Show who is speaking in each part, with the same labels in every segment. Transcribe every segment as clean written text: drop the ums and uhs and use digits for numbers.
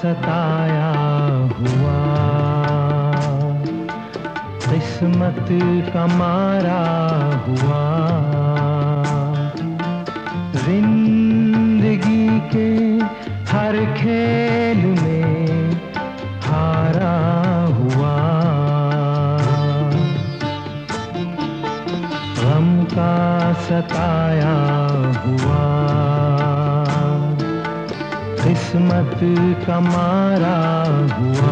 Speaker 1: सताया हुआ, किस्मत का मारा हुआ, जिंदगी के हर खेल में हारा हुआ, गम का सताया हुआ, किस्मत का मारा हुआ।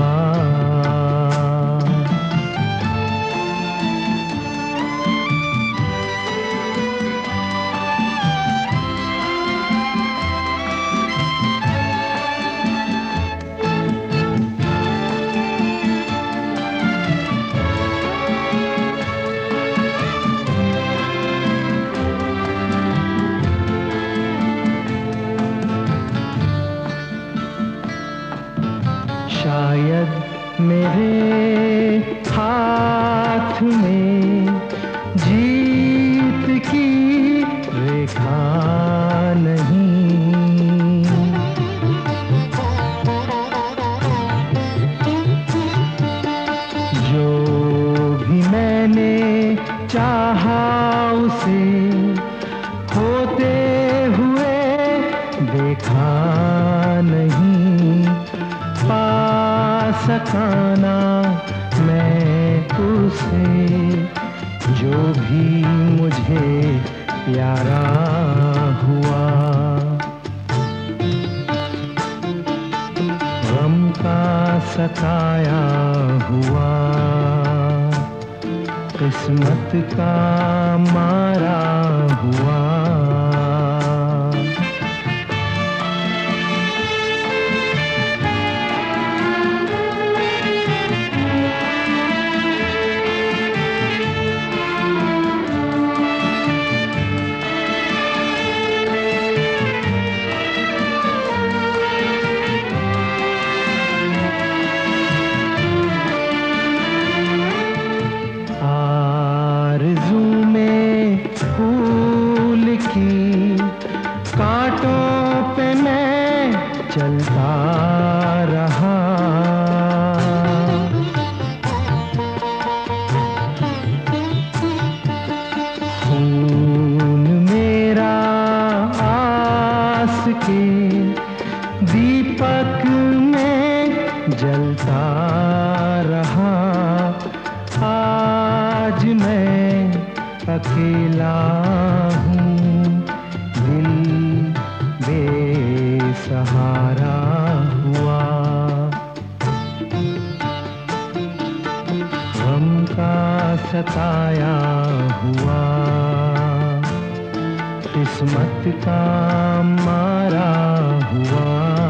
Speaker 1: शायद मेरे हाथ में जीत की रेखा नहीं, जो भी मैंने चाहा उसे होते हुए देखा नहीं, पा सकाना मैं उसे जो भी मुझे प्यारा हुआ, गम का सताया हुआ, किस्मत का मारा हुआ। फूल की कांटों पे मैं चलता रहा, खून मेरा आस के दीपक में जलता रहा, आज मैं अकेला हूँ, दिल बेसहारा हुआ, गम का सताया हुआ, किस्मत का मारा हुआ।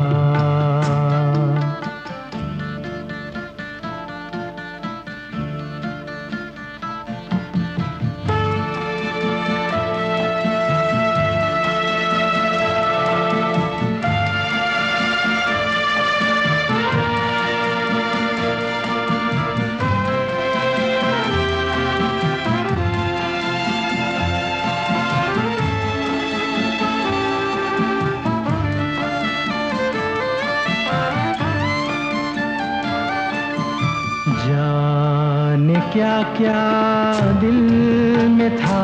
Speaker 1: जाने क्या क्या दिल में था,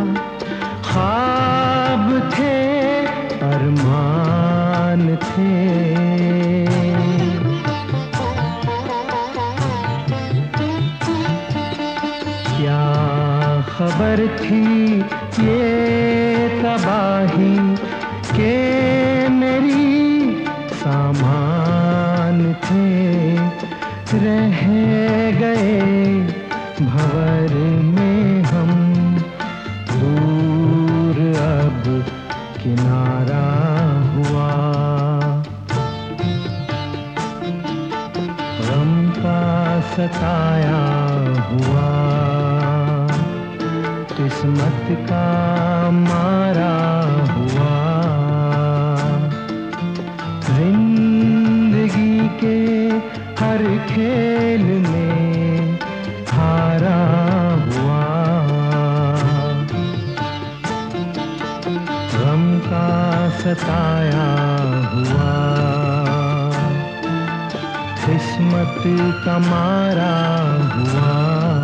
Speaker 1: ख्वाब थे अरमान थे, क्या खबर थी ये तबाही के मेरी सामान थे, रह गए भंवर में हम, दूर अब किनारा हुआ, गम का सताया हुआ, किस्मत का मारा हुआ, जिंदगी के हर खेल में हारा हुआ, गम का सताया हुआ, का मारा हुआ।